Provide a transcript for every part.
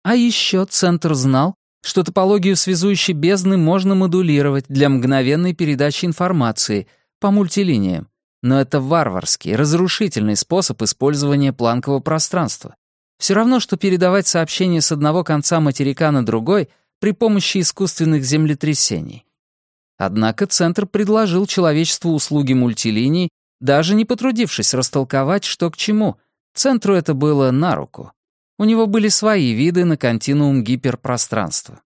А еще Центр знал, что топологию связующей бездны можно модулировать для мгновенной передачи информации по мультилиниям, но это варварский, разрушительный способ использования планкового пространства. Все равно, что передавать сообщение с одного конца материка на другой при помощи искусственных землетрясений. Однако Центр предложил человечеству услуги мультилиний, даже не потрудившись растолковать, что к чему. Центру это было на руку. У него были свои виды на континуум гиперпространства.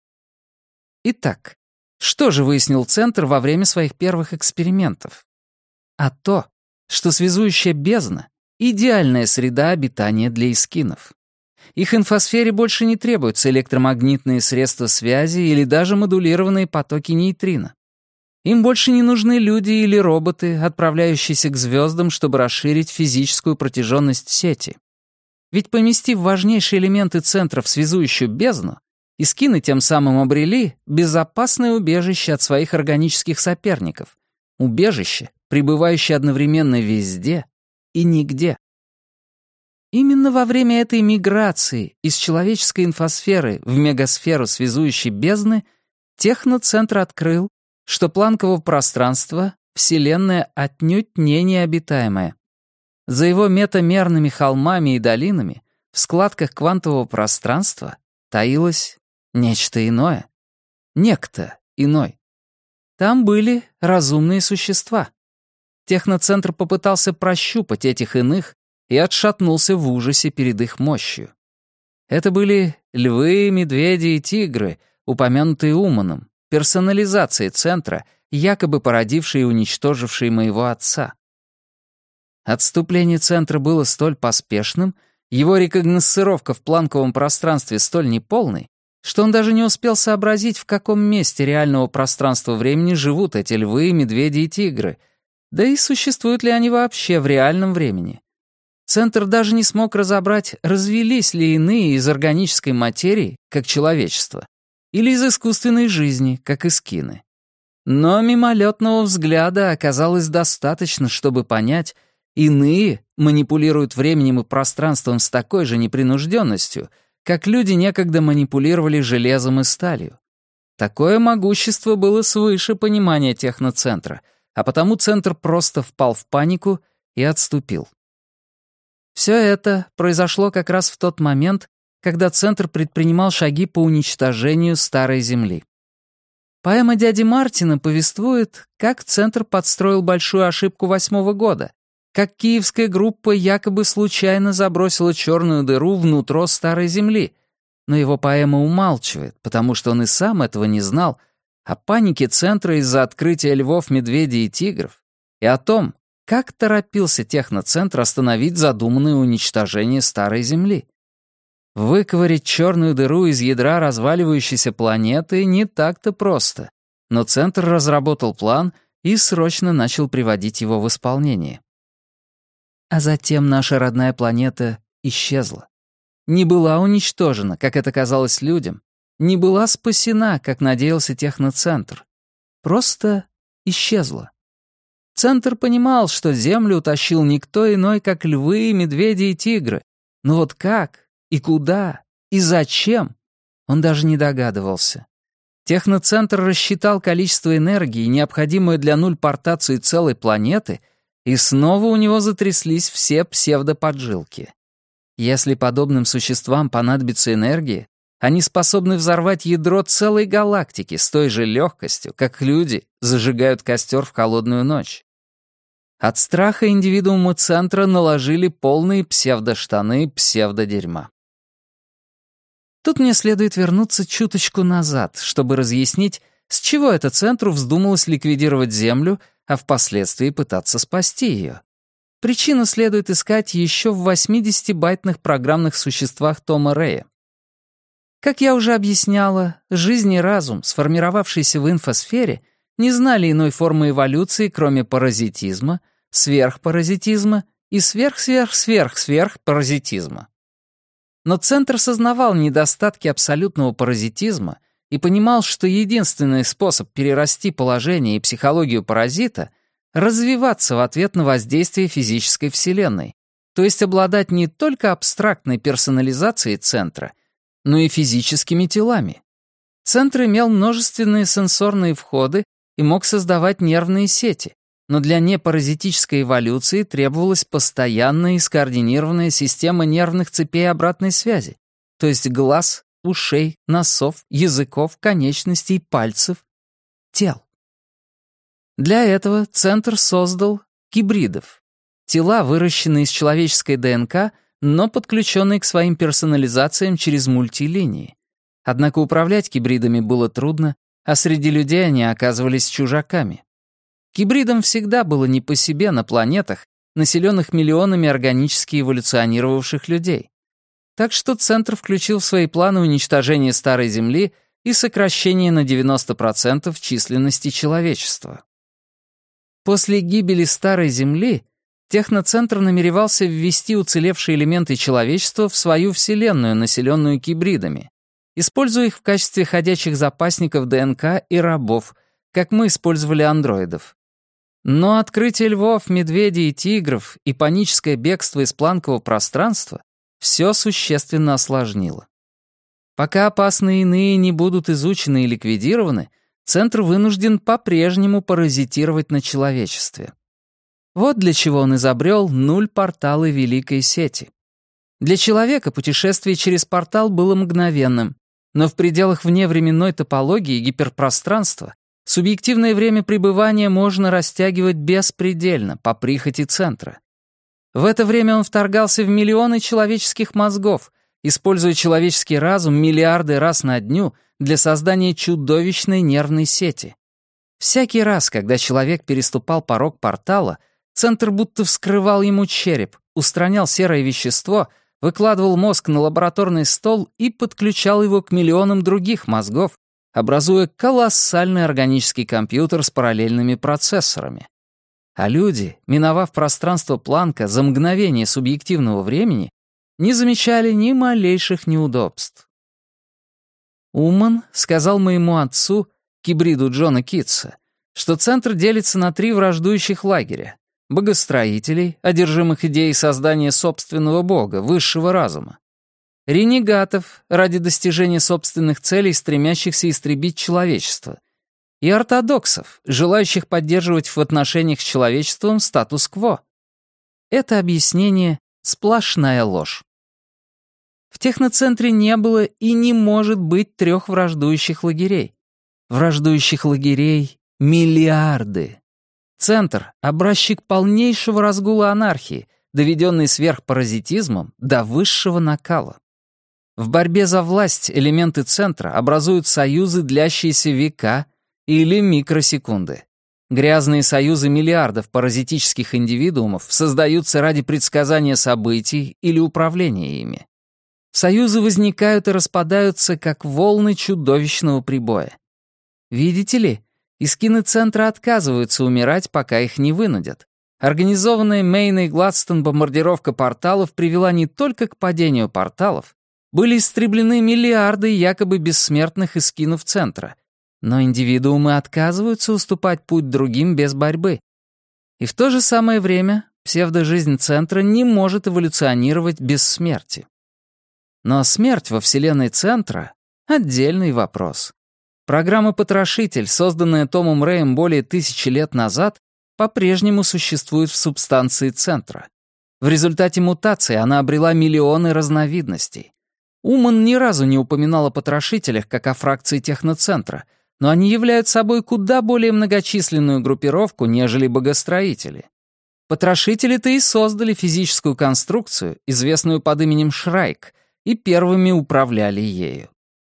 Итак, что же выяснил Центр во время своих первых экспериментов? А то, что связующая бездна — идеальная среда обитания для эскинов. Их инфосфере больше не требуются электромагнитные средства связи или даже модулированные потоки нейтрино. Им больше не нужны люди или роботы, отправляющиеся к звездам, чтобы расширить физическую протяженность сети. Ведь поместив важнейшие элементы Центра в связующую бездну, эскины тем самым обрели безопасное убежище от своих органических соперников. Убежище, пребывающее одновременно везде и нигде. Именно во время этой миграции из человеческой инфосферы в мегасферу связующей бездны Техноцентр открыл, что планкового пространства Вселенная отнюдь не необитаемая. За его метамерными холмами и долинами в складках квантового пространства таилось нечто иное. Некто иной. Там были разумные существа. Техноцентр попытался прощупать этих иных и отшатнулся в ужасе перед их мощью. Это были львы, медведи и тигры, упомянутые Уманом, персонализации Центра, якобы породившие и уничтожившие моего отца. Отступление Центра было столь поспешным, его рекогносцировка в планковом пространстве столь неполной, что он даже не успел сообразить, в каком месте реального пространства-времени живут эти львы, медведи и тигры, да и существуют ли они вообще в реальном времени. Центр даже не смог разобрать, развелись ли иные из органической материи, как человечество, или из искусственной жизни, как эскины. Но мимолетного взгляда оказалось достаточно, чтобы понять, иные манипулируют временем и пространством с такой же непринужденностью, как люди некогда манипулировали железом и сталью. Такое могущество было свыше понимания Техноцентра, а потому Центр просто впал в панику и отступил. Все это произошло как раз в тот момент, когда Центр предпринимал шаги по уничтожению Старой Земли. Поэма дяди Мартина повествует, как Центр подстроил большую ошибку 8-го года, как киевская группа якобы случайно забросила черную дыру внутрь Старой Земли, но его поэма умалчивает, потому что он и сам этого не знал, о панике Центра из-за открытия львов, медведей и тигров, и о том, как торопился Техноцентр остановить задуманное уничтожение Старой Земли. Выковырять черную дыру из ядра разваливающейся планеты не так-то просто, но Центр разработал план и срочно начал приводить его в исполнение. А затем наша родная планета исчезла. Не была уничтожена, как это казалось людям, не была спасена, как надеялся Техноцентр. Просто исчезла. Центр понимал, что Землю утащил никто иной, как львы, медведи и тигры. Но вот как, и куда, и зачем, он даже не догадывался. Техноцентр рассчитал количество энергии, необходимое для нульпортации целой планеты, и снова у него затряслись все псевдоподжилки. Если подобным существам понадобится энергия, они способны взорвать ядро целой галактики с той же легкостью, как люди зажигают костер в холодную ночь. От страха индивидуумы Центра наложили полные псевдоштаны псевдодерьма. Тут мне следует вернуться чуточку назад, чтобы разъяснить, с чего это Центру вздумалось ликвидировать Землю, а впоследствии пытаться спасти ее. Причину следует искать еще в 80-байтных программных существах Тома Рэя. Как я уже объясняла, жизнь и разум, сформировавшиеся в инфосфере, не знали иной формы эволюции, кроме паразитизма, сверхпаразитизма и сверх-сверх-сверх-сверхпаразитизма. Но Центр сознавал недостатки абсолютного паразитизма и понимал, что единственный способ перерасти положение и психологию паразита — развиваться в ответ на воздействие физической Вселенной, то есть обладать не только абстрактной персонализацией Центра, но и физическими телами. Центр имел множественные сенсорные входы и мог создавать нервные сети, но для непаразитической эволюции требовалась постоянная и скоординированная система нервных цепей обратной связи, то есть глаз, ушей, носов, языков, конечностей, пальцев, тел. Для этого Центр создал гибридов. Тела, выращенные из человеческой ДНК, но подключенные к своим персонализациям через мультилинии. Однако управлять гибридами было трудно, а среди людей они оказывались чужаками. Гибридам всегда было не по себе на планетах, населенных миллионами органически эволюционировавших людей. Так что Центр включил в свои планы уничтожение Старой Земли и сокращение на 90% численности человечества. После гибели Старой Земли Техноцентр намеревался ввести уцелевшие элементы человечества в свою вселенную, населенную гибридами, используя их в качестве ходячих запасников ДНК и рабов, как мы использовали андроидов. Но открытие львов, медведей и тигров и паническое бегство из планкового пространства все существенно осложнило. Пока опасные иные не будут изучены и ликвидированы, Центр вынужден по-прежнему паразитировать на человечестве. Вот для чего он изобрел нуль-порталы Великой Сети. Для человека путешествие через портал было мгновенным, но в пределах вневременной топологии гиперпространства субъективное время пребывания можно растягивать беспредельно, по прихоти Центра. В это время он вторгался в миллионы человеческих мозгов, используя человеческий разум миллиарды раз на дню для создания чудовищной нервной сети. Всякий раз, когда человек переступал порог портала, Центр будто вскрывал ему череп, устранял серое вещество, выкладывал мозг на лабораторный стол и подключал его к миллионам других мозгов, образуя колоссальный органический компьютер с параллельными процессорами. А люди, миновав пространство Планка за мгновение субъективного времени, не замечали ни малейших неудобств. Уман сказал моему отцу, гибриду Джона Китса, что Центр делится на 3 враждующих лагеря: богостроителей, одержимых идеей создания собственного бога, высшего разума; ренегатов, ради достижения собственных целей, стремящихся истребить человечество; и ортодоксов, желающих поддерживать в отношениях с человечеством статус-кво. Это объяснение — сплошная ложь. В Техноцентре не было и не может быть 3 враждующих лагерей. Враждующих лагерей — миллиарды. Центр — образчик полнейшего разгула анархии, доведенный сверхпаразитизмом до высшего накала. В борьбе за власть элементы Центра образуют союзы, длящиеся века или микросекунды. Грязные союзы миллиардов паразитических индивидуумов создаются ради предсказания событий или управления ими. Союзы возникают и распадаются, как волны чудовищного прибоя. Видите ли, искины Центра отказываются умирать, пока их не вынудят. Организованная Мейной Гладстон бомбардировка порталов привела не только к падению порталов, были истреблены миллиарды якобы бессмертных искинов Центра, но индивидуумы отказываются уступать путь другим без борьбы. И в то же самое время псевдожизнь Центра не может эволюционировать без смерти. Но смерть во вселенной Центра — отдельный вопрос. Программа «Потрошитель», созданная Томом Рэем более 1000 лет назад, по-прежнему существует в субстанции Центра. В результате мутации она обрела миллионы разновидностей. Уман ни разу не упоминал о потрошителях как о фракции Техноцентра, но они являются собой куда более многочисленную группировку, нежели богостроители. Потрошители-то и создали физическую конструкцию, известную под именем Шрайк, и первыми управляли ею.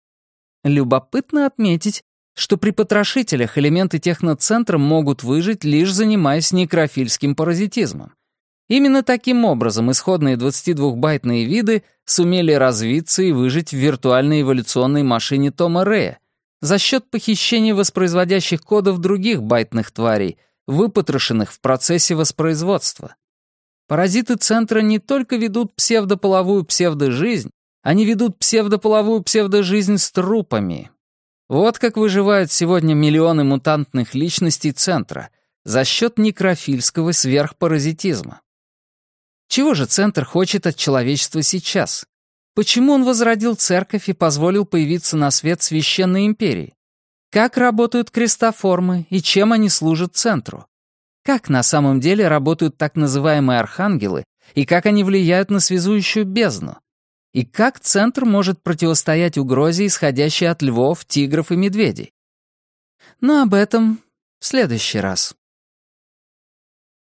Любопытно отметить, что при потрошителях элементы Техноцентра могут выжить, лишь занимаясь некрофильским паразитизмом. Именно таким образом исходные 22-байтные виды сумели развиться и выжить в виртуальной эволюционной машине Тома Рэя за счет похищения воспроизводящих кодов других байтных тварей, выпотрошенных в процессе воспроизводства. Паразиты Центра не только ведут псевдополовую псевдожизнь, они ведут псевдополовую псевдожизнь с трупами. Вот как выживают сегодня миллионы мутантных личностей Центра за счет некрофильского сверхпаразитизма. Чего же Центр хочет от человечества сейчас? Почему он возродил церковь и позволил появиться на свет священной империи? Как работают крестоформы и чем они служат центру? Как на самом деле работают так называемые архангелы и как они влияют на связующую бездну? И как центр может противостоять угрозе, исходящей от львов, тигров и медведей? Но об этом в следующий раз.